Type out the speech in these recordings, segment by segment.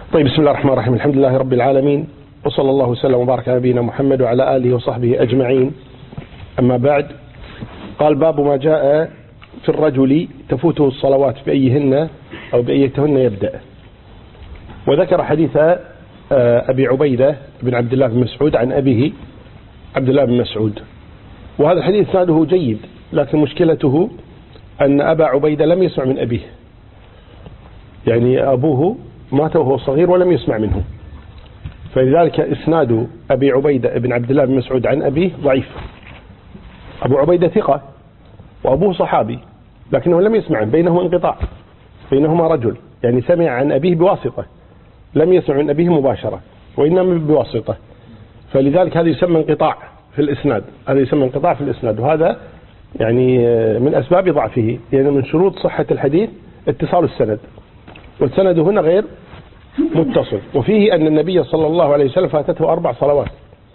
طيب، بسم الله الرحمن الرحيم. الحمد لله رب العالمين، وصلى الله وسلم وبارك على نبينا محمد وعلى آله وصحبه أجمعين. أما بعد، قال: باب ما جاء في الرجل تفوته الصلوات بأيهن أو بأيتهن يبدأ. وذكر حديث أبي عبيدة بن عبد الله بن مسعود عن أبيه عبد الله بن مسعود، وهذا الحديث سنده جيد، لكن مشكلته أن أبا عبيدة لم يسمع من أبيه، يعني أبوه مات وهو صغير ولم يسمع منه، فلذلك إسناد أبي عبيدة بن عبد الله بن مسعود عن أبيه ضعيف. أبو عبيدة ثقة وأبوه صحابي، لكنه لم يسمع، بينهما انقطاع، بينهما رجل، يعني سمع عن أبيه بواسطة، لم يسمع من أبيه مباشرة وإنما بواسطة، فلذلك هذا يسمى انقطاع في الإسناد، هذا يسمى انقطاع في الإسناد، وهذا يعني من أسباب ضعفه، يعني من شروط صحة الحديث اتصال السند، والسند هنا غير متصل. وفيه أن النبي صلى الله عليه وسلم فاتته 4 صلوات: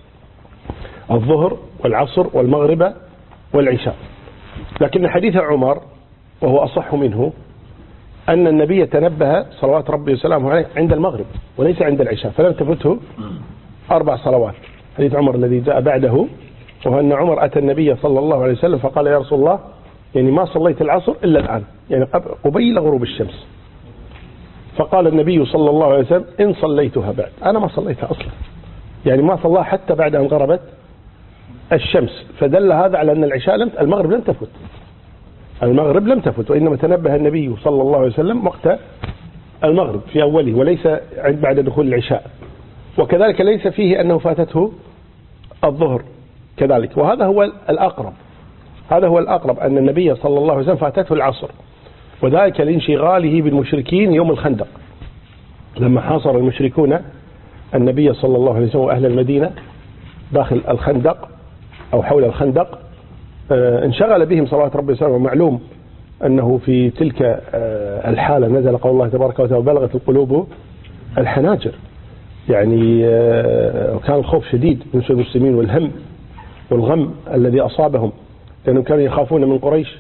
الظهر والعصر والمغرب والعشاء. لكن حديث عمر وهو أصح منه أن النبي تنبه صلوات ربي وسلامه عليه عند المغرب وليس عند العشاء، فلم تفته 4 صلوات. حديث عمر الذي جاء بعده، وهو أن عمر أتى النبي صلى الله عليه وسلم فقال: يا رسول الله، يعني ما صليت العصر إلا الآن، يعني قبيل غروب الشمس. فقال النبي صلى الله عليه وسلم: إن صليتها بعد، أنا ما صليتها أصلا، يعني ما صلى حتى بعد أن غربت الشمس، فدل هذا على أن المغرب لم تفت، المغرب لم تفت، وإنما تنبه النبي صلى الله عليه وسلم وقت المغرب في أوله، وليس بعد دخول العشاء. وكذلك ليس فيه أنه فاتته الظهر كذلك، وهذا هو الأقرب، هذا هو الأقرب، أن النبي صلى الله عليه وسلم فاتته العصر، وذلك لانشغاله بالمشركين يوم الخندق، لما حاصر المشركون النبي صلى الله عليه وسلم وأهل المدينة داخل الخندق أو حول الخندق، انشغل بهم صلوات ربي وسلامه. ومعلوم أنه في تلك الحالة نزل قول الله تبارك وتعالى: بلغت القلوب الحناجر، يعني كان الخوف شديد من المسلمين والهم والغم الذي أصابهم، لأنهم كانوا يخافون من قريش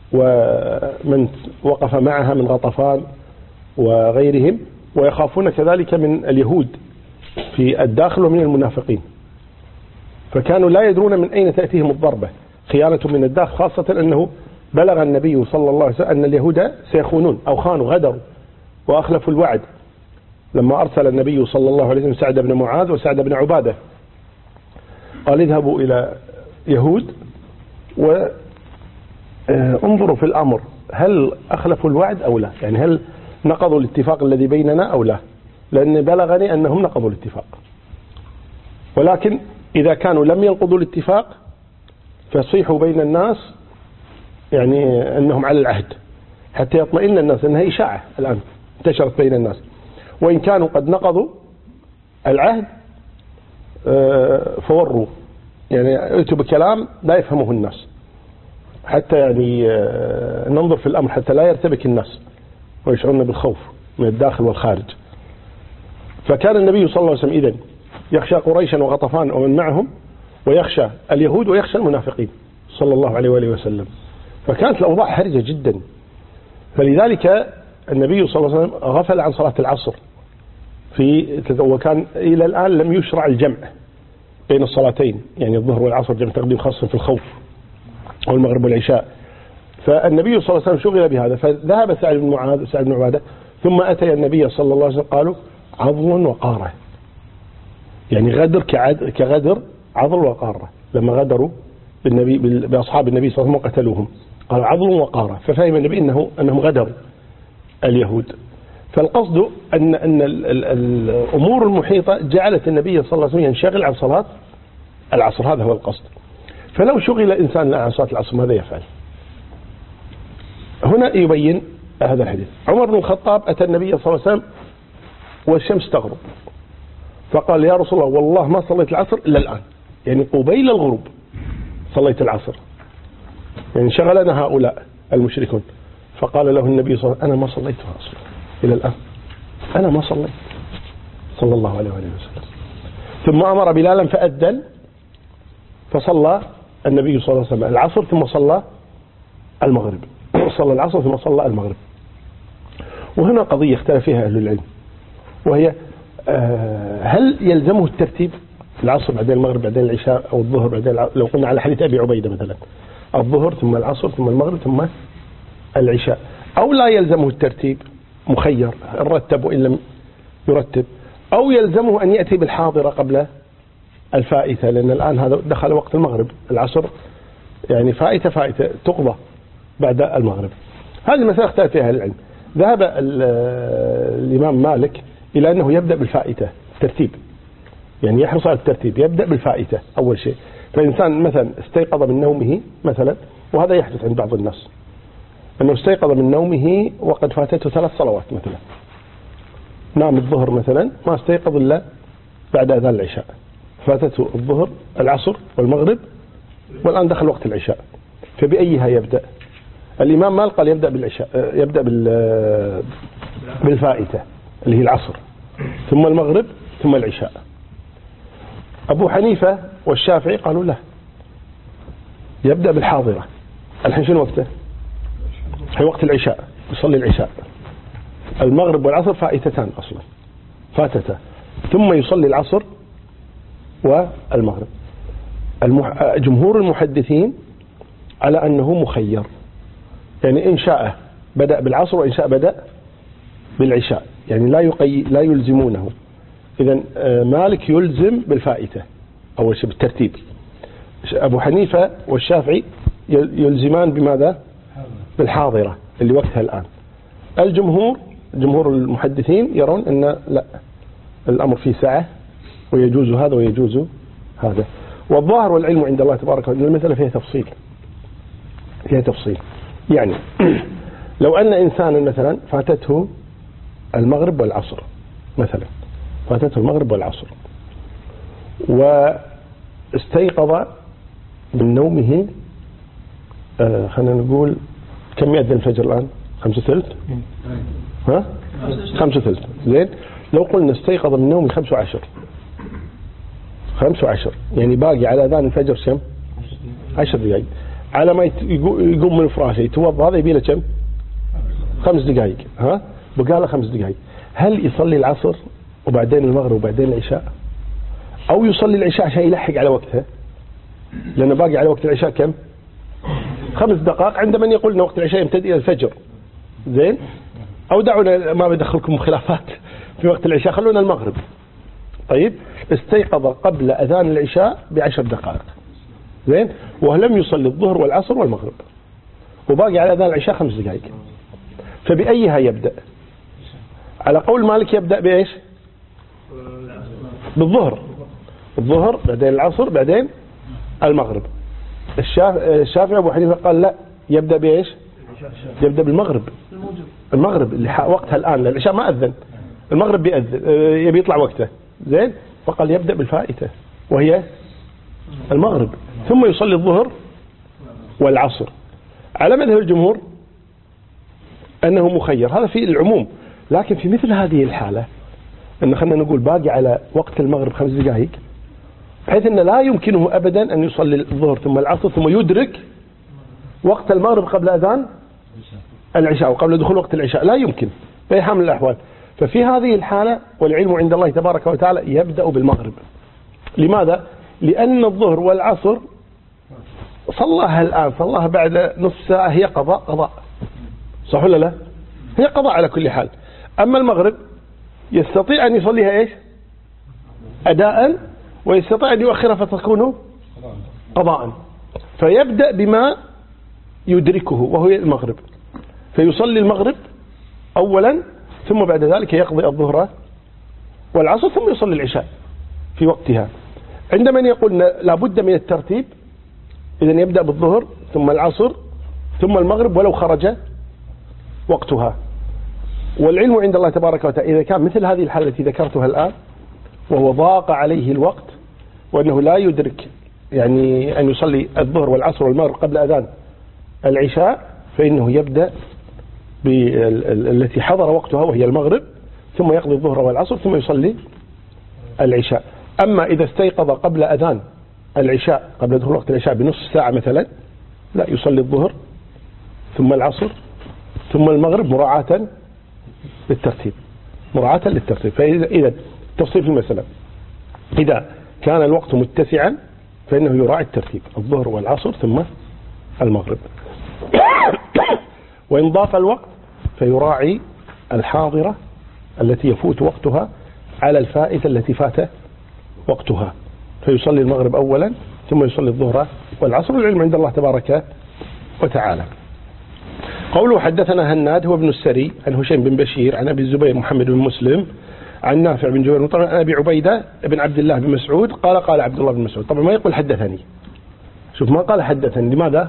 ومن وقف معها من غطفان وغيرهم، ويخافون كذلك من اليهود في الداخل ومن المنافقين، فكانوا لا يدرون من أين تأتيهم الضربة، خيانة من الداخل، خاصة أنه بلغ النبي صلى الله عليه وسلم أن اليهود سيخونون أو خانوا، غدروا وأخلفوا الوعد، لما أرسل النبي صلى الله عليه وسلم سعد بن معاذ وسعد بن عبادة، قال: اذهبوا إلى يهود وانظروا في الأمر، هل أخلفوا الوعد أو لا، يعني هل نقضوا الاتفاق الذي بيننا أو لا، لأن بلغني أنهم نقضوا الاتفاق. ولكن إذا كانوا لم ينقضوا الاتفاق فصيحوا بين الناس، يعني أنهم على العهد، حتى يطمئن الناس، أنها إشاعة الآن انتشرت بين الناس. وإن كانوا قد نقضوا العهد فوروا، يعني اتوا بكلام لا يفهمه الناس، حتى يعني ننظر في الأمر حتى لا يرتبك الناس ويشعرون بالخوف من الداخل والخارج. فكان النبي صلى الله عليه وسلم إذن يخشى قريشا وغطفان ومن معهم، ويخشى اليهود ويخشى المنافقين صلى الله عليه وآله وسلم، فكانت الأوضاع حرجة جدا. فلذلك النبي صلى الله عليه وسلم غفل عن صلاة العصر وكان إلى الآن لم يشرع الجمع بين الصلاتين، يعني الظهر والعصر جمع تقديم، خاصة في الخوف، والمغرب والعشاء. فالنبي صلى الله عليه وسلم شغل بهذا، فذهب سعد بن معاذ وسعد بن عبادة، ثم أتى النبي صلى الله عليه وسلم، قالوا: عضل وقارة، يعني غدر كغدر عضل وقارة، لما غدروا بالنبي بأصحاب النبي صلى الله عليه وسلم وقتلوهم، قال: عضل وقارة، ففهم النبي أنهم غدروا اليهود. فالقصد أن الأمور المحيطة جعلت النبي صلى الله عليه وسلم ينشغل عن صلاة العصر، هذا هو القصد. فلو شغل إنسان عن صلاة العصر ماذا يفعل؟ هنا يبين هذا الحديث. عمر بن الخطاب أتى النبي صلى الله عليه وسلم والشمس تغرب، فقال: يا رسول الله، والله ما صليت العصر إلا الآن، يعني قبيل الغروب صليت العصر، يعني شغلنا هؤلاء المشركون. فقال له النبي صلى الله عليه وسلم: أنا ما صليتها أصلا إلى الآن، أنا ما صليت، صلى الله عليه وسلم. ثم أمر بلالا فأذن، فصلى النبي صلى الله عليه وسلم العصر، ثم صلى المغرب، صلى العصر ثم صلى المغرب. وهنا قضية اختلف فيها أهل العلم، وهي هل يلزمه الترتيب؟ العصر بعدين المغرب بعدين العشاء، أو الظهر بعدين لو قلنا على حديث أبي عبيدة مثلا الظهر ثم العصر ثم المغرب ثم العشاء، أو لا يلزمه الترتيب مخير رتب وإن لم يرتب، أو يلزمه أن يأتي بالحاضرة قبل الفائتة، لأن الآن هذا دخل وقت المغرب، العصر يعني فائتة تقضى بعد المغرب. هذه المسألة اختلف فيها العلم. ذهب الإمام مالك إلى أنه يبدأ بالفائتة ترتيب، يعني يحرص على الترتيب، يبدأ بالفائتة أول شيء. فالإنسان مثلا استيقظ من نومه مثلا، وهذا يحدث عند بعض الناس أنه استيقظ من نومه وقد فاتته 3 صلوات مثلا، نام الظهر مثلا ما استيقظ إلا بعد أذان العشاء، فاتته الظهر العصر والمغرب والآن دخل وقت العشاء، فبأيها يبدأ؟ الإمام مالك قال يبدأ بالعشاء، يبدأ بالفائتة اللي هي العصر ثم المغرب ثم العشاء. أبو حنيفة والشافعي قالوا لا، يبدأ بالحاضرة. الحين شنو وقته؟ هي وقت العشاء، يصلي العشاء، المغرب والعصر فائتتان أصلا فاتتا، ثم يصلي العصر والمغرب. جمهور المحدثين على أنه مخير، يعني إن شاء بدأ بالعصر وإن شاء بدأ بالعشاء، يعني لا يلزمونه. إذن مالك يلزم بالفائتة أول شيء بالترتيب، أبو حنيفة والشافعي يلزمان بماذا؟ بالحاضرة اللي وقتها الآن. جمهور المحدثين يرون أن لا، الأمر فيه سعة ويجوز هذا ويجوز هذا. والظاهر والعلم عند الله تبارك وتعالى المسألة فيها تفصيل. يعني لو أن إنسانا مثلا فاتته المغرب والعصر مثلا، فاتته المغرب والعصر واستيقظ من نومه، خلينا نقول كم يأذن الفجر الآن؟ 5:30 ها؟ 5:30 زين. لو قلنا استيقظ من نومه 5:10 يعني باقي على أذان الفجر كم؟ 10 دقائق. على ما يقوم من فراشه يتوضأ هذا يبي له كم؟ 5 دقائق. ها؟ بقى له 5 دقائق. هل يصلي العصر وبعدين المغرب وبعدين العشاء، أو يصلي العشاء عشان يلحق على وقتها؟ لأنه باقي على وقت العشاء كم؟ 5 دقائق. عند من يقول أن وقت العشاء يمتد إلى الفجر زين، أو دعونا ما بدخلكم خلافات في وقت العشاء، خلونا المغرب. طيب استيقظ قبل أذان العشاء ب10 دقائق زين، ولم يصلي الظهر والعصر والمغرب، وباقي على أذان العشاء 5 دقائق، فبأيها يبدأ؟ على قول مالك يبدأ بإيش؟ بالظهر بعدين العصر بعدين المغرب. الشافعي أبو حنيفة قال لا، يبدأ بإيش؟ يبدأ بالمغرب، المغرب اللي وقتها الآن، العشاء ما أذن، المغرب بيأذن يبي يطلع وقته زين، فقال يبدأ بالفائتة وهي المغرب، ثم يصلي الظهر والعصر. على مذهب الجمهور أنه مخير، هذا في العموم. لكن في مثل هذه الحالة أن خلنا نقول باقي على وقت المغرب 5 دقائق، بحيث أنه لا يمكنه أبدا أن يصلي الظهر ثم العصر ثم يدرك وقت المغرب قبل أذان العشاء وقبل دخول وقت العشاء، لا يمكن بأي حال من الأحوال. ففي هذه الحالة والعلم عند الله تبارك وتعالى يبدأ بالمغرب. لماذا؟ لأن الظهر والعصر صلاها الآن، صلاها بعد نصف ساعة، هي قضاء صح ولا لا؟ هي قضاء على كل حال. أما المغرب يستطيع أن يصليها إيش؟ أداء، ويستطيع أن يؤخرها فتكون قضاء، فيبدأ بما يدركه وهو المغرب، فيصلي المغرب أولا، ثم بعد ذلك يقضي الظهر والعصر، ثم يصلي العشاء في وقتها. عند من يقول لابد من الترتيب، إذن يبدأ بالظهر ثم العصر ثم المغرب ولو خرج وقتها. والعلم عند الله تبارك وتعالى إذا كان مثل هذه الحالة التي ذكرتها الآن، وهو ضاق عليه الوقت وأنه لا يدرك يعني أن يصلي الظهر والعصر والمغرب قبل أذان العشاء، فإنه يبدأ بالتي حضر وقتها وهي المغرب، ثم يقضي الظهر والعصر ثم يصلي العشاء. أما إذا استيقظ قبل أذان العشاء قبل دخول وقت العشاء بنصف ساعة مثلا، لا، يصلي الظهر ثم العصر ثم المغرب مراعاة بالترتيب. مراعاة للترتيب. فإذا تفصيل في المسألة، إذا كان الوقت متسعا فإنه يراعي الترتيب، الظهر والعصر ثم المغرب. وإن ضاف الوقت فيراعي الحاضرة التي يفوت وقتها على الفائتة التي فات وقتها، فيصلي المغرب أولا ثم يصلي الظهر والعصر. العلم عند الله تبارك وتعالى. قوله حدثنا هناد هو ابن السري عن هشيم بن بشير عن أبي الزبير محمد بن مسلم عن نافع بن جبير عن أبي عبيدة بن عبد الله بن مسعود قال قال عبد الله بن مسعود. طبعا ما يقول حدثني، شوف ما قال حدثني، لماذا؟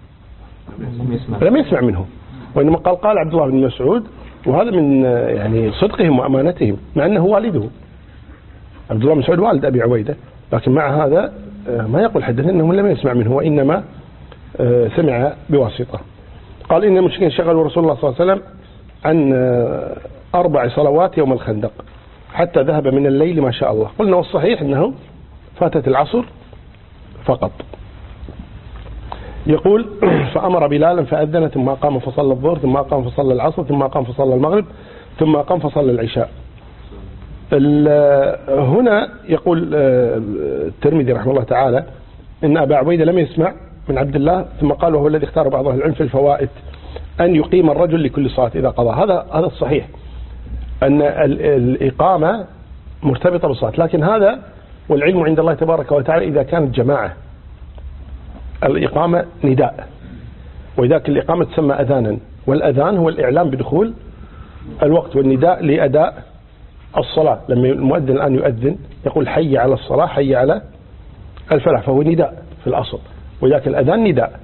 لم يسمع منه، وإنما قال عبد الله بن مسعود، وهذا من يعني صدقهم وأمانتهم، مع أنه والده عبد الله بن مسعود والد أبي عبيدة، لكن مع هذا ما يقول حدثني، أنه لم يسمع منه وإنما سمع بواسطة. قال إن المشركين شغلوا رسول الله صلى الله عليه وسلم عن 4 صلوات يوم الخندق حتى ذهب من الليل ما شاء الله. قلنا والصحيح أنه فاتت العصر فقط. يقول فأمر بلالا فأذن ثم قام فصلى الظهر ثم قام فصلى العصر ثم قام فصلى المغرب ثم قام فصلى العشاء. هنا يقول الترمذي رحمه الله تعالى إن أبا عبيدة لم يسمع من عبد الله، ثم قال وهو الذي اختار بعض أهل العلم في الفوائد أن يقيم الرجل لكل صلاة إذا قضى. هذا الصحيح أن الإقامة مرتبطة بالصلاة، لكن هذا والعلم عند الله تبارك وتعالى إذا كانت جماعة. الإقامة نداء، وإذاك الإقامة تسمى أذانا، والأذان هو الإعلام بدخول الوقت، والنداء لأداء الصلاة. لما المؤذن الآن يؤذن يقول حي على الصلاة حي على الفلاح، فهو نداء في الأصل، وإذاك الأذان نداء.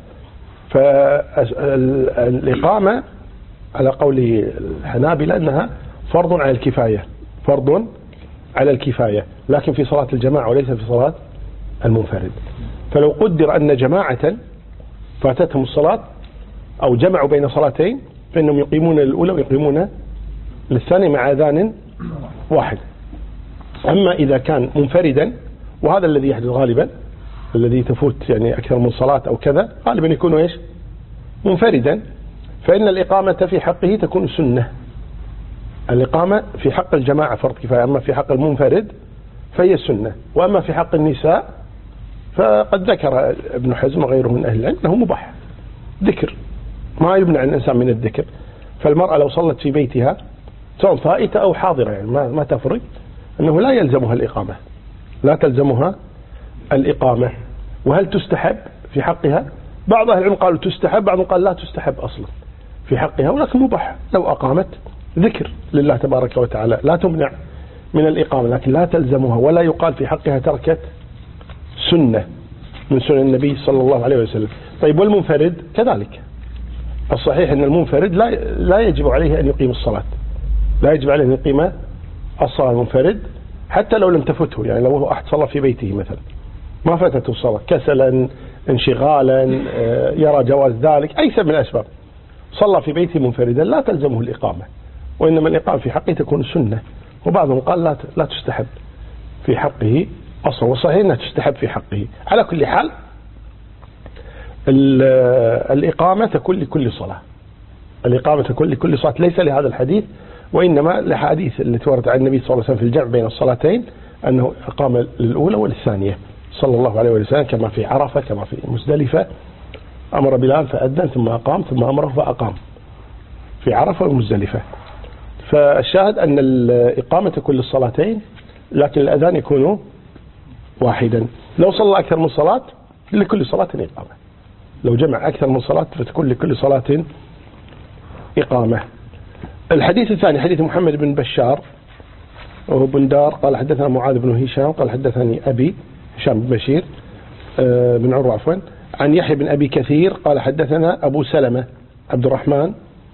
فالإقامة على قول الحنابلة أنها فرض على الكفاية، فرض على الكفاية، لكن في صلاة الجماعة وليس في صلاة المنفرد. فلو قدر أن جماعة فاتتهم الصلاة أو جمعوا بين صلاتين فإنهم يقيمون للأولى ويقيمون للثانية مع أذان واحد. أما إذا كان منفردا، وهذا الذي يحدث غالبا، الذي تفوت يعني أكثر من صلاة أو كذا، غالبا يكون إيش؟ منفردا، فإن الإقامة في حقه تكون سنة. الإقامة في حق الجماعة فرض كفاية، أما في حق المنفرد فهي سنة. وأما في حق النساء فقد ذكر ابن حزم وغيره من أهل العلم أنه مباح، ذكر ما يمنع الإنسان من الذكر. فالمرأة لو صلت في بيتها سواء فائتة أو حاضرة يعني ما تفرق، أنه لا يلزمها الإقامة، لا تلزمها الإقامة. وهل تستحب في حقها؟ بعض أهل العلم قالوا تستحب، بعضهم قال لا تستحب أصلا في حقها، ولكن مباح لو أقامت ذكر لله تبارك وتعالى، لا تمنع من الإقامة، لكن لا تلزمها، ولا يقال في حقها تركت سنة من سنن النبي صلى الله عليه وسلم. طيب والمنفرد كذلك، الصحيح أن المنفرد لا يجب عليه أن يقيم الصلاة، لا يجب عليه أن يقيم الصلاة المنفرد حتى لو لم تفته. يعني لو هو أحد صلى في بيته مثلا ما فاتته الصلاة كسلا انشغالا يرى جواز ذلك أي سبب من الأسباب، صلى في بيته منفردا لا تلزمه الإقامة، وإنما الإقامة في حقه تكون سنة. وبعضهم قال لا تستحب في حقه أصلا، والصحيح أنها تستحب في حقه. على كل حال الإقامة تكون لكل صلاة، الإقامة تكون لكل صلاة، ليس لهذا الحديث وإنما لحديث التي وردت عن النبي صلى الله عليه وسلم في الجمع بين الصلاتين أنه أقام للأولى وللثانية صلى الله عليه وسلم، كما في عرفة كما في مزدلفة، أمر بلال فأذن ثم أقام ثم أمره فأقام في عرفة ومزدلفة. فالشاهد أن الإقامة تكون للصلاتين، لكن الأذان يكون واحدا. لو صلى أكثر من صلاة لكل صلاة إقامة، لو جمع أكثر من صلاة فتكون لكل صلاة إقامة. الحديث الثاني حديث محمد بن بشار وهو بندار قال حدثنا معاذ بن هشام قال حدثني أبي هشام بن بشير بن عروة عفوا عن يحيى بن أبي كثير قال حدثنا أبو سلمة عبد الرحمن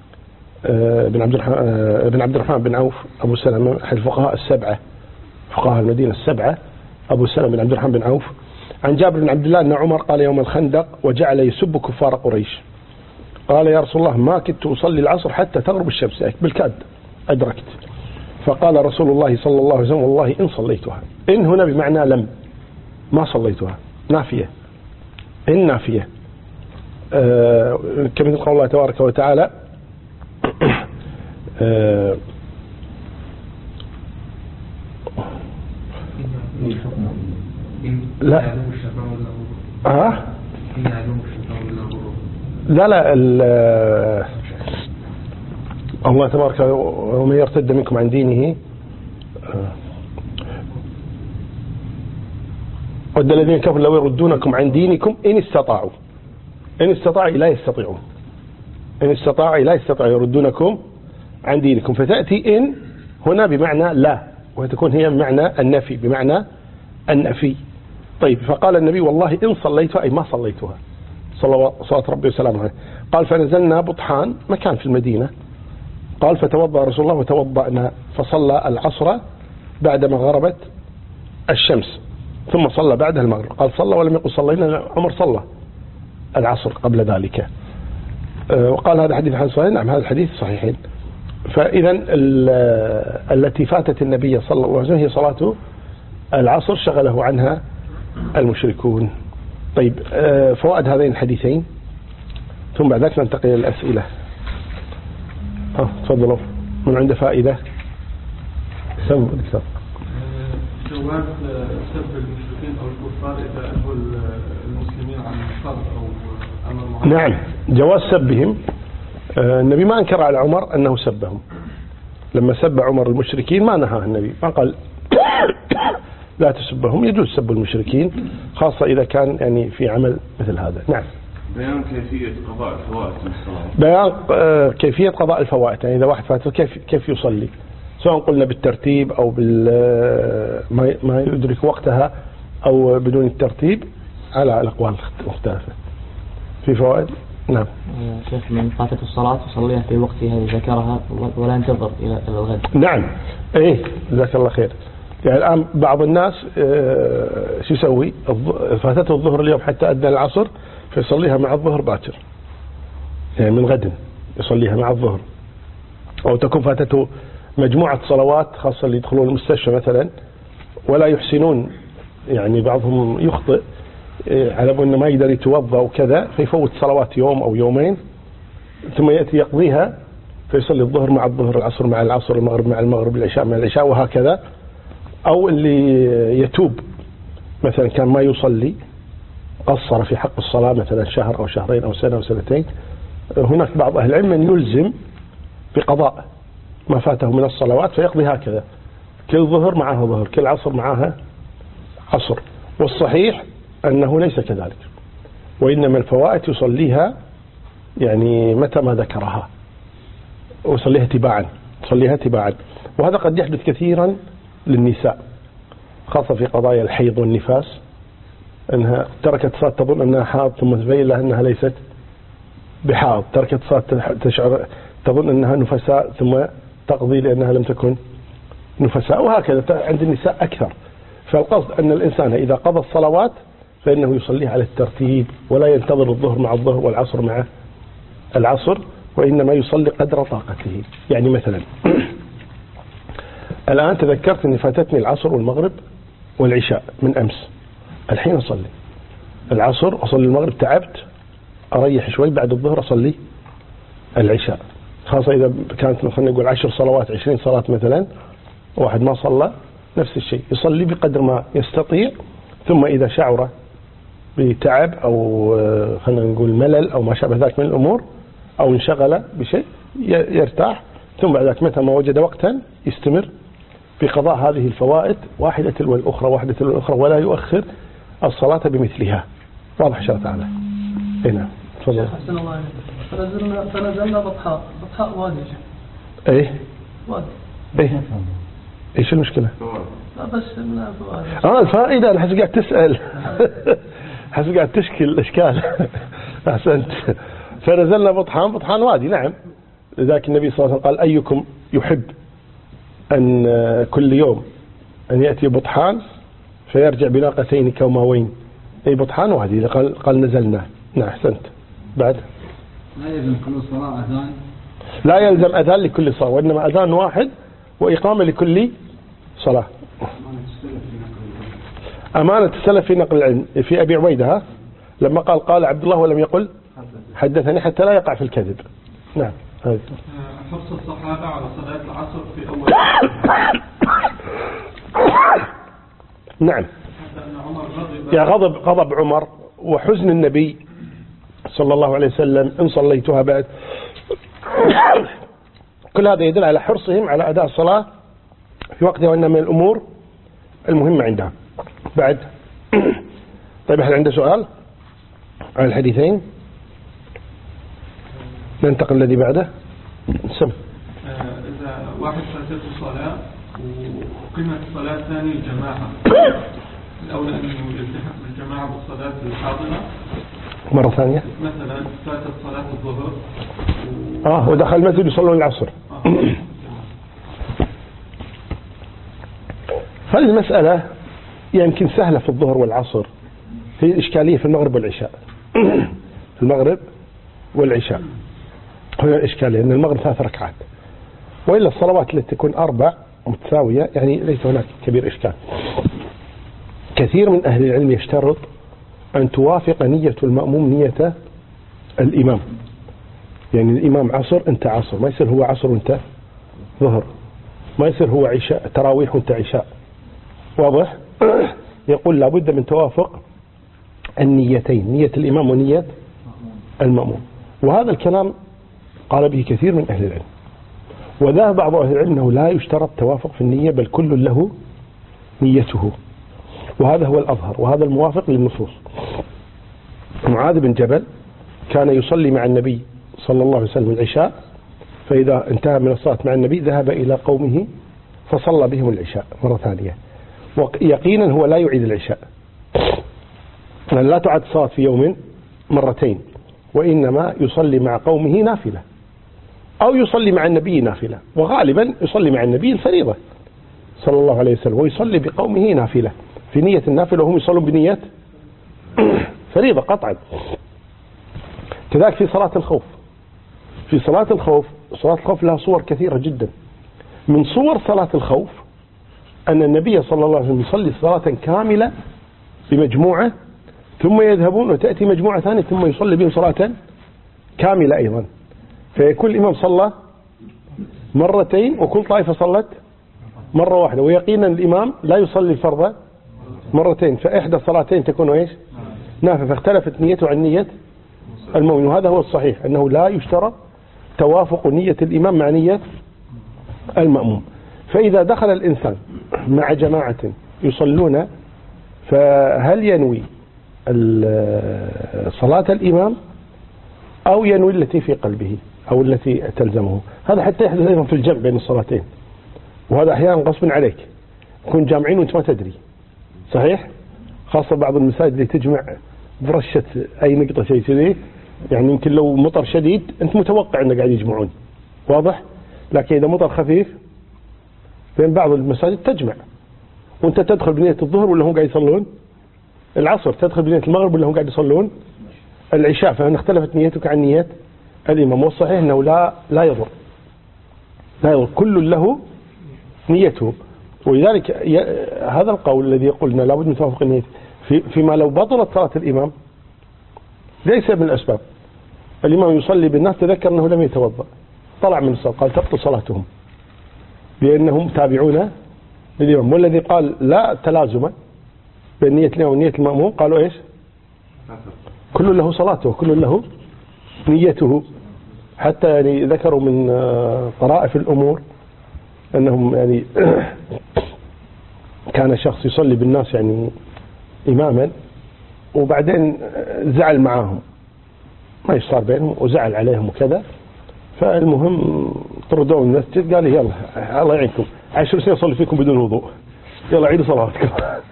بن عبد الرحمن بن عوف. أبو سلمة أحد الفقهاء السبعة، فقهاء المدينة السبعة، أبو سلمة بن عبد الرحمن بن عوف. عن جابر بن عبد الله أن عمر قال يوم الخندق وجعل يسب كفار قريش، قال يا رسول الله ما كنت أصلي العصر حتى تغرب الشمس، بالكاد أدركت. فقال رسول الله صلى الله عليه وسلم والله إن صليتها، إن هنا بمعنى لم، ما صليتها، نافية، إن نافية، كما يقول الله تبارك وتعالى لا لا الله تبارك ومن يرتد منكم عن دينه ود الذين كفروا لو يردونكم عن دينكم إن استطاعوا لا يستطيعون إن استطاعوا لا يستطيعوا يردونكم عن دينكم. فتأتي إن هنا بمعنى لا، وتكون هي بمعنى النفي، بمعنى النفي. طيب، فقال النبي والله إن صليتها أي ما صليتها صلوات ربي وسلامه عليه. قال فنزلنا بطحان مكان في المدينة. قال فتوضأ رسول الله وتوضأنا فصلى العصر بعدما غربت الشمس ثم صلى بعدها المغرب. قال صلى ولم يقل صلينا، عمر صلى العصر قبل ذلك. وقال هذا حديث حسن صحيح. نعم، هذا الحديث صحيحين. فإذا التي فاتت النبي صلى الله عليه وسلم هي صلاة العصر شغله عنها المشركون. طيب، فوائد هذين الحديثين ثم بعد ذلك ننتقل إلى الأسئلة. تفضلوا، من عنده فائدة؟ سم دكتور. جواز سب المشركين أو الكفار إذا أنهوا المسلمين عن الصلاة أو أمر معين. نعم، جواز سبهم. النبي ما أنكر على عمر أنه سبهم. لما سب عمر المشركين ما نهاه النبي، ما قال لا تسبهم. يجوز سب المشركين خاصة إذا كان يعني في عمل مثل هذا. نعم. بيان كيفية قضاء الفوائد من الصلاة. بيان كيفية قضاء الفوائد، يعني إذا واحد فاته كيف يصلي، سواء قلنا بالترتيب أو ما يدرك وقتها أو بدون الترتيب، على الأقوال مختلفة في فوائد. نعم. شيخ، من فاتت الصلاة يصليها في وقتها ذكرها ولا ينتظر إلى الغد. نعم، إيه، جزاك الله خير. يعني الآن بعض الناس شو يسوي؟ فاتته الظهر اليوم حتى أذن العصر فيصليها مع الظهر باكر، يعني من غد يصليها مع الظهر. أو تكون فاتته مجموعة صلوات، خاصة اللي يدخلون المستشفى مثلا ولا يحسنون، يعني بعضهم يخطئ على أنه ما يقدر يتوضأ وكذا، فيفوت صلوات يوم أو يومين ثم يأتي يقضيها، فيصلي الظهر مع الظهر، العصر مع العصر، المغرب مع المغرب، العشاء مع العشاء، وهكذا. أو اللي يتوب مثلا كان ما يصلي، قصر في حق الصلاة مثلا شهر أو شهرين أو سنة أو سنتين، هناك بعض أهل العلم من يلزم بقضاء ما فاته من الصلوات فيقضي هكذا، كل ظهر معها ظهر، كل عصر معها عصر. والصحيح أنه ليس كذلك، وإنما الفوائد يصليها يعني متى ما ذكرها، ويصليها تباعا. وهذا قد يحدث كثيرا للنساء، خاصة في قضايا الحيض والنفاس، أنها تركت صلاة تظن أنها حاض ثم تبين لها أنها ليست بحاض، تركت صلاة تشعر تظن أنها نفساء ثم تقضي لأنها لم تكن نفساء، وهكذا عند النساء أكثر. فالقصد أن الإنسان إذا قضى الصلوات فإنه يصلي على الترتيب، ولا ينتظر الظهر مع الظهر والعصر مع العصر، وإنما يصلي قدر طاقته. يعني مثلا الآن تذكرت أني فاتتني العصر والمغرب والعشاء من أمس، الحين أصلي العصر، أصلي المغرب، تعبت، أريح شوي، بعد الظهر أصلي العشاء. خاصة إذا كانت خلينا نقول 10 صلوات 20 صلاة مثلا، واحد ما صلى نفس الشيء، يصلي بقدر ما يستطيع، ثم إذا شعر بتعب أو خلينا نقول ملل أو ما شابه ذلك من الأمور، أو انشغل بشيء يرتاح، ثم بعد ذلك متى ما وجد وقتا يستمر في قضاء هذه الفوائد واحدة تلو الأخرى، ولا يؤخر الصلاة بمثلها. واضح إن شاء الله تعالى. هنا تفضل. أحسن الله عليك. فنزلنا بطحاء وادي. إيه وادي. إيه إيش المشكلة؟ لا بس من الفوائد. الفائدة. أنا حسب قاعد تسأل حسب قاعد تشكل الإشكال. أحسنت. فنزلنا بطحان وادي. نعم، لذلك النبي صلى الله عليه وسلم قال أيكم يحب أن كل يوم أن يأتي بطحان فيرجع بناقتين كوماوين، أي بطحان وادي. قال نزلنا. نعم، أحسنت. بعد لا يلزم كل صلاة أذان، لا يلزم أذان لكل صلاة، وإنما أذان واحد وإقامة لكل صلاة. أمانة السلف في نقل العلم. في أبي عبيدة لما قال عبد الله ولم يقل حدثني، حتى لا يقع في الكذب. نعم. حرص الصحابة على صلاة العصر في أول نعم، يعني غضب عمر وحزن النبي صلى الله عليه وسلم إن صليتها بعد، كل هذا يدل على حرصهم على أداء الصلاة في وقتها، وأنها من الأمور المهمة عندها. بعد طيب، هل عنده سؤال على الحديثين؟ ننتقل الذي بعده. سم. إذا واحد فاتته الصلاة وقيمة الصلاة ثاني الجماعة، الأولى أنه يلتحق بالجماعة بالصلاة الحاضرة مرة ثانية. مثلا فاتت صلاة الظهر ودخل المسجد يصلون العصر. فالمسألة يمكن سهلة في الظهر والعصر، في إشكالية في المغرب والعشاء. في المغرب والعشاء هنا الإشكالية أن المغرب 3 ركعات، وإلا الصلوات التي تكون 4 متساوية يعني ليس هناك كبير إشكال. كثير من أهل العلم يشترط أن توافق نية المأموم نية الإمام، يعني الإمام عصر أنت عصر، ما يصير هو عصر وأنت ظهر، ما يصير هو عشاء تراويح وأنت عشاء. واضح؟ يقول لابد من توافق النيتين، نية الإمام ونية المأموم. وهذا الكلام قال به كثير من أهل العلم، وذهب بعض أهل العلم أنه لا يشترط توافق في النية، بل كل له نيته، وهذا هو الأظهر وهذا الموافق للنصوص. معاذ بن جبل كان يصلي مع النبي صلى الله عليه وسلم العشاء، فإذا انتهى من الصلاة مع النبي ذهب إلى قومه فصلى بهم العشاء مرة ثانية، ويقينا هو لا يعيد العشاء، لا تعد الصلاة في يوم مرتين، وإنما يصلي مع قومه نافلة أو يصلي مع النبي نافلة، وغالبا يصلي مع النبي الفريضة صلى الله عليه وسلم، ويصلي بقومه نافلة في نية النافلة وهم يصلون بنية فريضة قطعا. كذلك في صلاة الخوف، في صلاة الخوف لها صور كثيرة جدا. من صور صلاة الخوف أن النبي صلى الله عليه وسلم يصلي صلاة كاملة بمجموعة، ثم يذهبون وتأتي مجموعة ثانية ثم يصلي بهم صلاة كاملة أيضا، فيكون الإمام صلى مرتين وكل طائفة صلت مرة واحدة، ويقينا الإمام لا يصلي الفرض مرتين، فإحدى الصلاتين تكون إيش؟ نافلة، فاختلفت نيته عن نية المؤمن. وهذا هو الصحيح، أنه لا يشترط توافق نية الإمام مع نية المأموم. فإذا دخل الإنسان مع جماعة يصلون، فهل ينوي صلاة الإمام أو ينوي التي في قلبه أو التي تلزمه؟ هذا حتى يحدث أيضا في الجمع بين الصلاتين، وهذا أحيانا غصب عليك، يكون جامعين وانت ما تدري. صحيح؟ خاصة بعض المساجد اللي تجمع برشة أي نقطة شيء كذي، يعني يمكن لو مطر شديد أنت متوقع أنه قاعد يجمعون، واضح؟ لكن إذا مطر خفيف بين بعض المساجد تجمع، وأنت تدخل بنية الظهر ولا هم قاعد يصلون العصر، تدخل بنية المغرب ولا هم قاعد يصلون العشاء، فإن اختلفت نيتك عن نية الإمام. والصحيح أنه لا يضر كل له نيته. ولذلك هذا القول الذي يقولنا لابد من توافق النية فيما لو بطلت صلاة الإمام ليس من الأسباب. الإمام يصلي بالناس تذكر أنه لم يتوضأ، طلع من الصلاة، قال تبطل صلاتهم لأنهم تابعون للإمام. والذي قال لا تلازم بين نية الإمام ونية المأموم قالوا إيش؟ كل له صلاته وكل له نيته. حتى يعني ذكروا من طرائف الأمور أنهم يعني كان شخص يصلي بالناس يعني إماما، وبعدين زعل معاهم، ما يصار بينهم وزعل عليهم وكذا، فالمهم طردوه من المسجد، قال يلا الله يعينكم 10 سنين يصلي فيكم بدون وضوء، يلا عيدوا صلاتكم.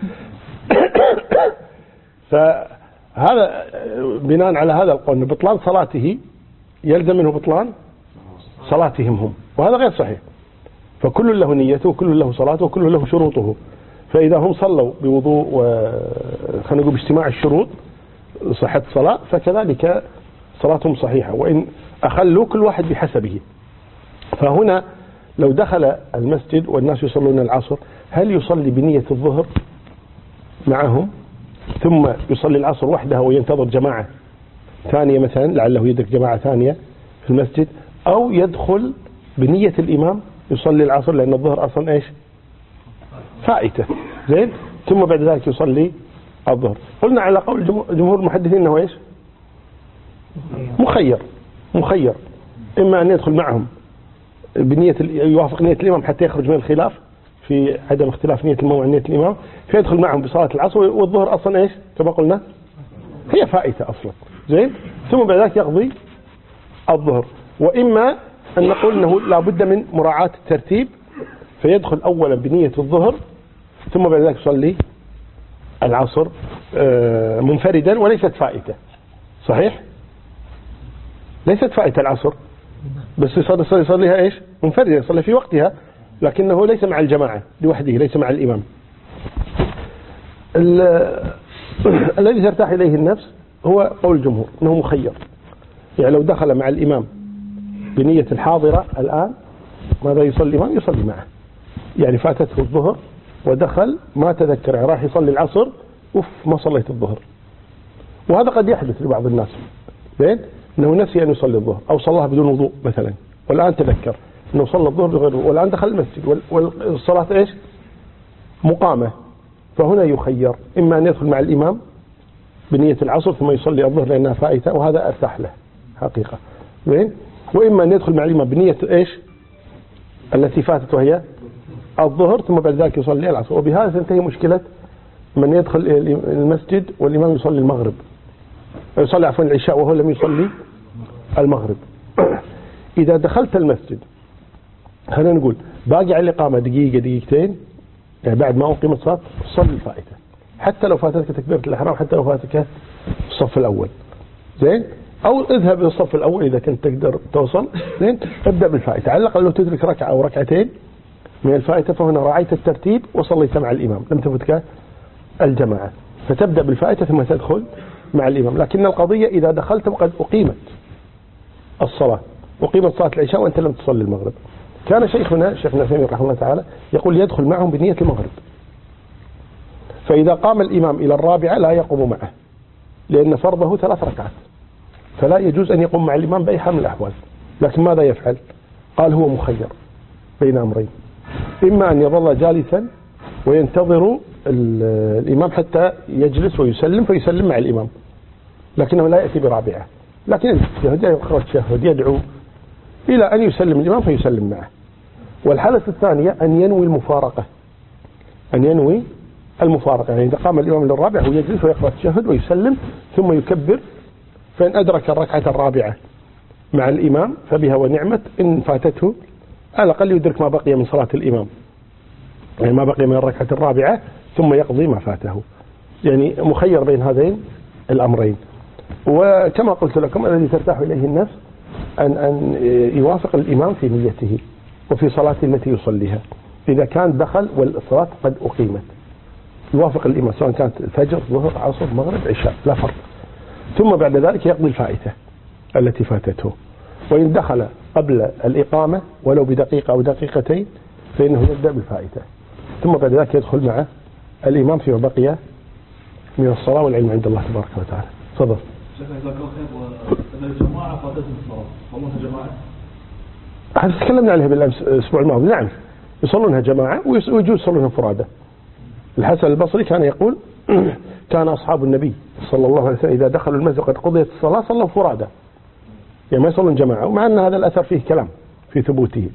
فهذا بناء على هذا القول بطلان صلاته يلزم منه بطلان صلاتهم هم، وهذا غير صحيح. فكل له نيته وكل له صلاته وكل له شروطه، فإذا هم صلوا بوضوء خلينا نقول باجتماع الشروط صحة الصلاة، فكذلك صلاتهم صحيحة، وإن أخلوا كل واحد بحسبه. فهنا لو دخل المسجد والناس يصلون العصر، هل يصلي بنية الظهر معهم ثم يصلي العصر وحده وينتظر جماعة ثانية مثلا لعله يدرك جماعة ثانية في المسجد، أو يدخل بنية الإمام يصلي العصر، لأن الظهر أصلا إيش؟ فائتة، زين، ثم بعد ذلك يصلي الظهر. قلنا على قول جمهور المحدثين أنه إيش؟ مخير إما أن يدخل معهم بنية يوافق نية الإمام حتى يخرج من الخلاف في عدم اختلاف نية المأموم عن نية الإمام، فيدخل معهم بصلاة العصر، والظهر أصلا إيش كما قلنا هي فائتة أصلا، زين. ثم بعد ذلك يقضي الظهر. وإما أن نقول أنه لا بد من مراعاة الترتيب، فيدخل أولا بنية الظهر ثم بعد ذلك يصلي العصر منفردا، وليست فائتة. صحيح؟ ليست فائتة العصر، بس يصليها إيش؟ منفردا، يصلي في وقتها، لكنه ليس مع الجماعة لوحده، ليس مع الإمام. الذي ترتاح إليه النفس هو قول الجمهور أنه مخير، يعني لو دخل مع الإمام بنية الحاضرة الآن ماذا يصلي الإمام؟ يصلي معه. يعني فاتته الظهر ودخل ما تذكر راح يصلي العصر، ما صليت الظهر. وهذا قد يحدث لبعض الناس، بين أنه نسي أن يصلي الظهر أو صلاها بدون وضوء مثلا، والآن تذكر أنه صلى الظهر بغير وضوء، والآن دخل المسجد والصلاة إيش؟ مقامة. فهنا يخير إما أن يدخل مع الإمام بنية العصر ثم يصلي الظهر لأنها فائتة، وهذا أرتاح له حقيقة، وإما أن يدخل مع الإمام بنية إيش التي فاتت وهي الظهر ثم بعد ذلك يصلي العصر. وبهذا تنتهي مشكلة من يدخل المسجد والإمام يصلي المغرب، يصلي عفوا العشاء وهو لم يصلي المغرب. إذا دخلت المسجد خلينا نقول باقي على الإقامة دقيقة دقيقتين، يعني بعد ما أقيمت الصلاة صلي الفائتة، حتى لو فاتتك تكبيرة الإحرام، حتى لو فاتك الصف الأول، زين. أو اذهب إلى الصف الأول إذا كنت تقدر توصل، زين. ابدأ بالفائتة، على الأقل لو تدرك ركعة أو ركعتين من الفائتة فهنا راعيت الترتيب وصليت مع الإمام، لم تفتك الجماعة، فتبدأ بالفائتة ثم تدخل مع الإمام. لكن القضية إذا دخلت وقد أقيمت الصلاة، أقيمت صلاة العشاء وأنت لم تصلي المغرب، كان شيخنا الشيخ ابن عثيمين رحمه الله تعالى يقول يدخل معهم بنية المغرب، فإذا قام الإمام إلى الرابعة لا يقوم معه، لأن فرضه 3 ركعات، فلا يجوز أن يقوم مع الإمام بأي حال من الأحوال. لكن ماذا يفعل؟ قال هو مخير بين أمرين، إما أن يظل جالسا وينتظر الإمام حتى يجلس ويسلم فيسلم مع الإمام، لكنه لا يأتي برابعة، لكن يقرأ التشهد يدعو إلى أن يسلم الإمام فيسلم معه. والحالة الثانية أن ينوي المفارقة، يعني إذا قام الإمام للرابع هو يجلس ويقرأ التشهد ويسلم ثم يكبر، فإن أدرك الركعة الرابعة مع الإمام فبها ونعمت، إن فاتته على الأقل يدرك ما بقي من صلاة الإمام، يعني ما بقي من الركعة الرابعة، ثم يقضي ما فاته. يعني مخير بين هذين الأمرين. وكما قلت لكم الذي ترتاح إليه النفس أن يوافق الإمام في نيته وفي صلاته التي يصليها. إذا كان دخل والصلاة قد أقيمت يوافق الإمام، سواء كانت الفجر ظهر عصر مغرب عشاء لا فرق، ثم بعد ذلك يقضي الفائتة التي فاتته. وإن دخل قبل الإقامة ولو بدقيقة أو دقيقتين فإنه يبدأ بالفائتة، ثم بعد ذلك يدخل مع الإمام فيما بقي من الصلاة، والعلم عند الله تبارك وتعالى. تفضل. شكرا جزاك الله خير. الجماعة فاتتهم الصلاة صلونها جماعة؟ هذا تكلمنا عليها بالأسبوع الماضي. نعم يصلونها جماعة ويجوز يصلونها فرادى. الحسن البصري كان يقول كان أصحاب النبي صلى الله عليه وسلم إذا دخلوا المسجد وقد قضيت الصلاة صلوا فرادى، يعني ما يصلون جماعة، ومع أن هذا الأثر فيه كلام في ثبوته.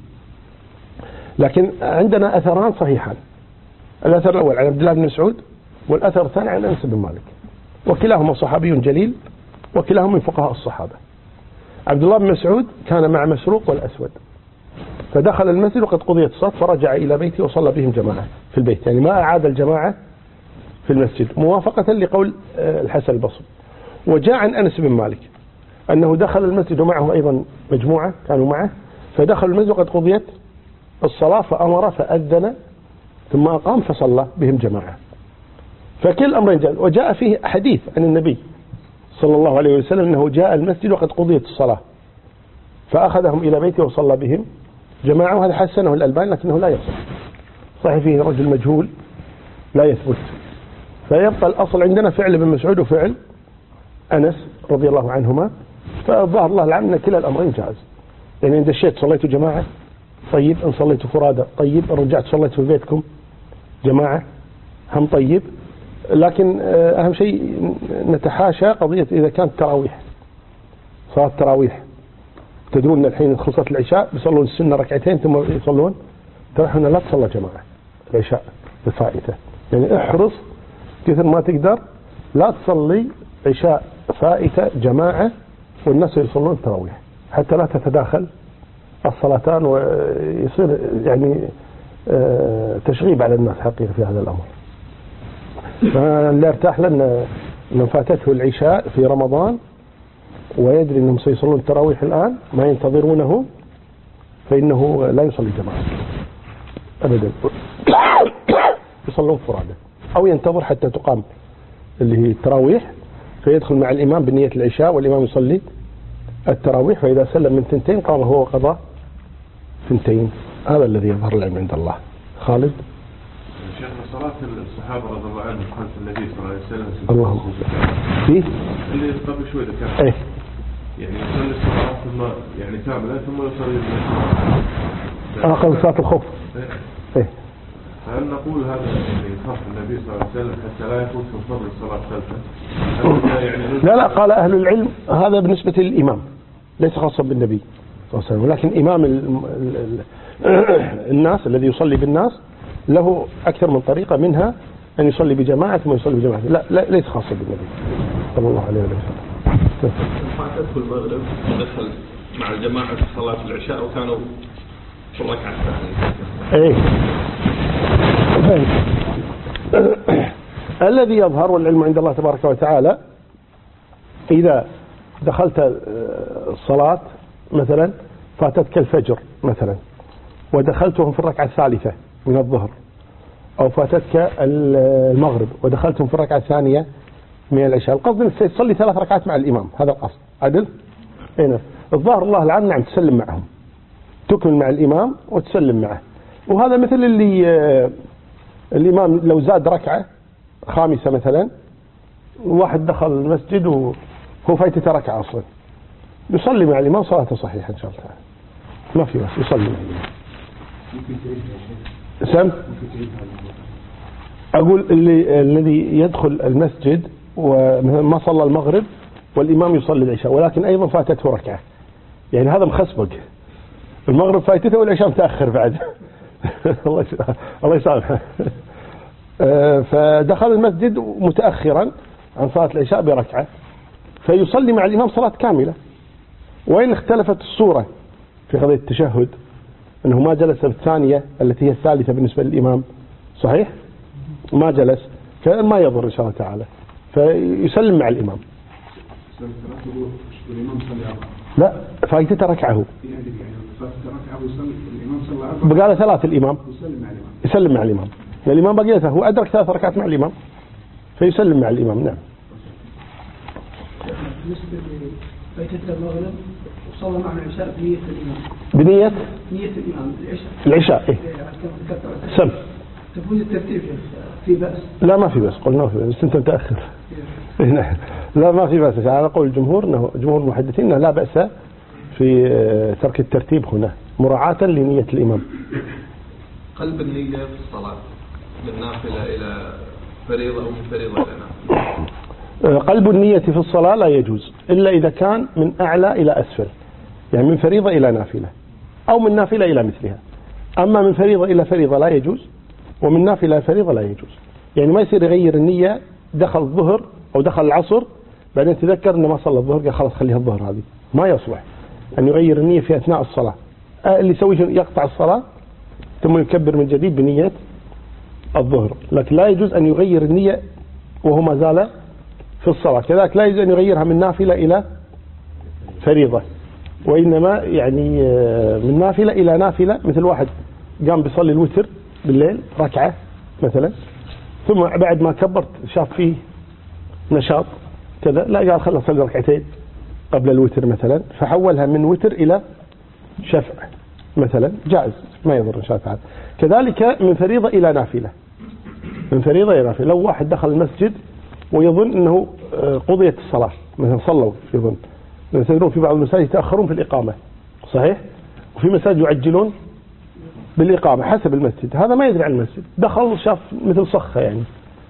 لكن عندنا أثران صحيحان، الأثر الأول عن عبد الله بن مسعود، والأثر الثاني عن أنس بن مالك، وكلاهما صحابي جليل وكلاهما من فقهاء الصحابة. عبد الله بن مسعود كان مع مسروق والأسود، فدخل المسجد وقد قضيت الصلاة فرجع إلى بيته وصلى بهم جماعة في البيت، يعني ما أعاد الجماعة في المسجد موافقة لقول الحسن البصري. وجاء عن أنس بن مالك أنه دخل المسجد ومعه أيضا مجموعة كانوا معه، فدخل المسجد وقد قضيت الصلاة فأمر فأذن ثم أقام فصلى بهم جماعة. فكل الأمرين جاء. وجاء فيه حديث عن النبي صلى الله عليه وسلم أنه جاء المسجد وقد قضيت الصلاة فأخذهم إلى بيته وصلى بهم جماعة، وهذا حسنه الألباني لكنه لا يصح، صحيح فيه رجل مجهول لا يثبت. فيبقى الأصل عندنا فعل ابن مسعود وفعل أنس رضي الله عنهما. فظهر الله العام أن كلا الأمرين جائز، يعني إن دشيت صليتوا جماعة طيب، إن صليتوا فرادى طيب، إن رجعت صليتوا في بيتكم جماعة هم طيب، لكن أهم شيء نتحاشى قضية إذا كانت تراويح، صلاة تراويح. تدرون الحين خلصت العشاء بيصلون السنة ركعتين ثم يصلون ترى لا تصلى جماعة العشاء الفائتة. يعني احرص كثر ما تقدر لا تصلي عشاء فائتة جماعة والناس يصلون التراويح حتى لا تتداخل الصلاتان ويصير يعني تشغيب على الناس حقيقة في هذا الأمر. فاللي ارتاح لنا من فاتته العشاء في رمضان ويدري أنهم سيصلون التراويح الآن ما ينتظرونه فإنه لا يصلي جماعة أبدا، يصلون فرادى أو ينتظر حتى تقام اللي هي التراويح فيدخل مع الإمام بنية العشاء والإمام يصلي التراويح، فإذا سلم من 2 قام هو وقضى 2. هذا الذي يظهر العلم عند الله. خالد. شيخنا صلاة الصحابة رضي الله عنهم خلف النبي صلى الله عليه وسلم اللهم فيه اللي قبل شوي ذكرت ايه يعني يصلي الصلاة ثم يعني كاملة ثم يصلي آخر صلاة الخوف. ايه هل نقول هذا يعني خلف النبي صلى الله عليه وسلم حتى لا يفوت من فضل الصلاة خلفه؟ يعني لا قال أهل العلم هذا بالنسبة للإمام ليس خاصا بالنبي صلى الله عليه وسلم، ولكن إمام الناس الذي يصلي بالناس له أكثر من طريقة منها أن يصلي بجماعة ثم يصلي بجماعة. لا ليس خاصة بالنبي صلى الله عليه وسلم. فاتته المغرب ودخل مع الجماعة في صلاة العشاء وكانوا في الركعة الثانية. ايه الذي يظهر والعلم عند الله تبارك وتعالى إذا دخلت الصلاة مثلا فاتتك الفجر مثلا ودخلتهم في الركعة الثالثة من الظهر، أو فاتتك المغرب ودخلتهم في الركعة الثانية من العشاء، القصد أنك تصلي 3 ركعات مع الإمام، هذا القصد. عدل؟ هنا الظاهر الله العام نعم تسلم معهم، تكمل مع الإمام وتسلم معه. وهذا مثل اللي الإمام لو زاد ركعة خامسة مثلا واحد دخل المسجد وهو فايته ركعة أصلا يصلي مع الإمام صلاته صحيحة إن شاء الله تعالى، ما في بس يصلي مع الإمام. سم أقول الذي يدخل المسجد وما صلى المغرب والإمام يصلي العشاء ولكن أيضا فاتته ركعة، يعني هذا مخسبك، المغرب فايته والعشاء متأخر بعد الله يسامحه. فدخل المسجد متأخرا عن صلاة العشاء بركعة فيصلي مع الإمام صلاة كاملة. وإن اختلفت الصورة في قضية التشهد أنه ما جلس بالثانية التي هي الثالثة بالنسبة للإمام صحيح ما جلس ما يضر إن شاء الله تعالى فيسلم مع الإمام. لا فايتته ركعه بقى 3 الإمام يسلم مع الإمام، الإمام بقيته هو أدرك 3 ركعات مع الإمام فيسلم مع الإمام. نعم. بالنسبة لفايتة المغرب وصلى معنا العشاء بنية الإمام. بنية الإمام العشاء إيه؟ سم. تفوز الترتيب في بأس؟ لا ما في بأس، قلنا في بأس، أنت متأخر. لا ما في بأس، على قول الجمهور إنه جمهور المحدثين إنه لا بأس في ترك الترتيب هنا مراعاة لنية الإمام. قلب النية في الصلاة من نافلة إلى فريضة أو من فريضة إلى نافلة. قلب النية في الصلاة لا يجوز إلا إذا كان من أعلى إلى أسفل، يعني من فريضة إلى نافلة أو من نافلة إلى مثلها. أما من فريضة إلى فريضة لا يجوز، ومن نافلة إلى فريضة لا يجوز. يعني ما يصير يغير النية دخل الظهر أو دخل العصر بعدين تذكر أنه ما صلى الظهر قال خلاص خليها الظهر، هذه ما يصلح أن يغير النية في أثناء الصلاة. اللي يسوي يقطع الصلاة ثم يكبر من جديد بنية الظهر، لكن لا يجوز أن يغير النية وهو ما زال في الصلاة. كذلك لا يجوز أن يغيرها من نافلة إلى فريضة، وإنما يعني من نافلة إلى نافلة، مثل واحد قام بيصلي الوتر بالليل ركعة مثلا ثم بعد ما كبرت شاف فيه نشاط كذا لا قال خلص صلي ركعتين قبل الوتر مثلا فحولها من وتر إلى شفع مثلا، جائز ما يضر إن شاء الله تعالى. كذلك من فريضة إلى نافلة، من فريضة إلى نافلة. لو واحد دخل المسجد ويظن أنه قضيت الصلاة مثلا صلوا يظن، تدرون في بعض المساجد يتأخرون في الإقامة صحيح، وفي مساجد يعجلون بالإقامة حسب المسجد، هذا ما يدري عن المسجد، دخل شاف مثل صخة يعني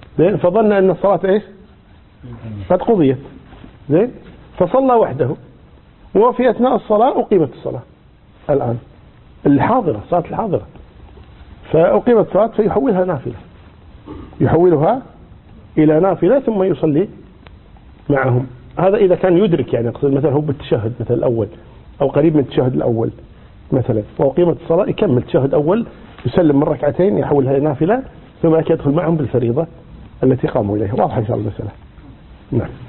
زين فظن أن الصلاة إيش قد قضيت زين فصلى وحده وفي أثناء الصلاة أقيمت الصلاة الآن الحاضرة صلاة الحاضرة فأقيمت الصلاة فيحولها نافلة يحولها إلى نافلة ثم يصلي معهم. هذا إذا كان يدرك يعني أقصد مثلا هو بالتشهد مثلا الأول أو قريب من التشهد الأول مثلا وأقيمت الصلاة يكمل التشهد الأول يسلم من ركعتين يحولها إلى نافلة ثم يدخل معهم بالفريضة التي قاموا إليها. واضح إن شاء الله المسألة. نعم.